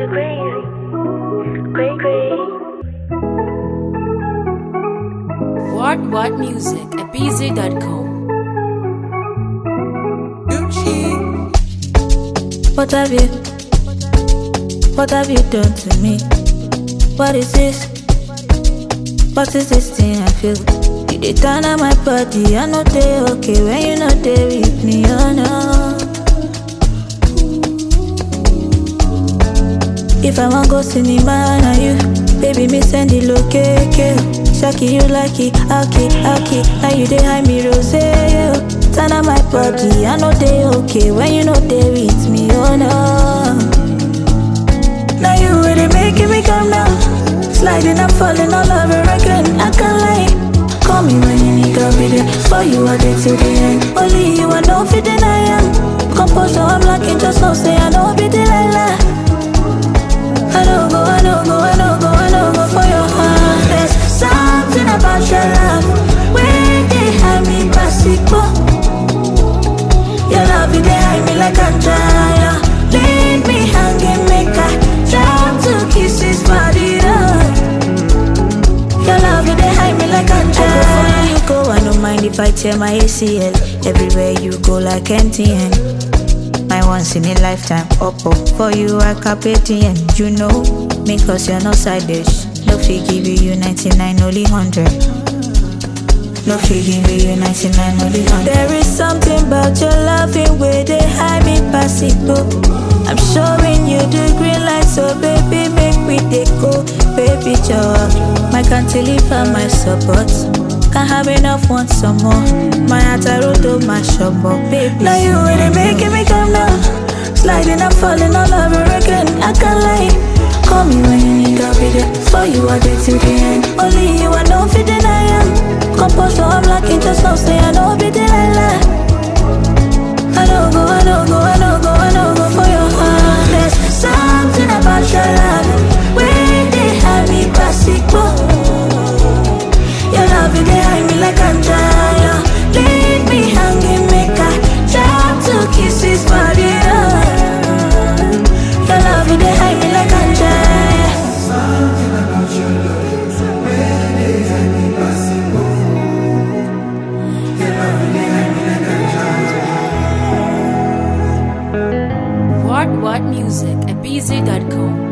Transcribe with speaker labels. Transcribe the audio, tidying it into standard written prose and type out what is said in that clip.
Speaker 1: What music at bz.com.
Speaker 2: What have you done to me? What is this? What is this thing I feel? You dey turn on my body, I know they okay when you know they with me, oh no. If I want go cinema na you, baby me send the location. Shaki you like it, okay. Now you dey hide me rose, yeah. Turn on my body, I know they okay when you know they with me, oh no. Now you really making me come down, sliding and falling all over again. I can't lie. Call me when you need, I'll be there. For you I did till the end. Only you I don't fit deny am. Composure I'm lacking, just now say I know be Delilah. I don't go for your heart. There's something about your love when they have me possible. Your love you they hide me like a giant. Leave me hanging, make I drop to kiss his body up. Your love you they hide me like a giant. I go for you go, I don't mind if I tear my ACL. Everywhere you go like MTN. My once in a lifetime oppo. For you I cap it in, you know. Me cause you're no side dish. No fee give you 99, only 100. No fee give you 99, only 100. There is something about your loving way they hide me possible. I'm showing you the green light, so baby make we dey go. Baby job, my cantilever, my support. Can't have enough, want some more. My heart I wrote to my shop, baby. Now you really making me come down, sliding and falling all over again. I can't lie. Call me when you need, I'll be there. For you I did till the end. Only you I don't fit deny am. Composure I'm lacking, just now say I know be Delilah. I don't go for your heart. There's something about your love when they have me possible. Your love you they hide me like a giant. Leave me hanging, make I drop to kiss his body up. Your love you they hide me like a giant.
Speaker 3: Something about your love when they hide me possible. Your love you they hide me like a giant.
Speaker 1: What music at bz.com.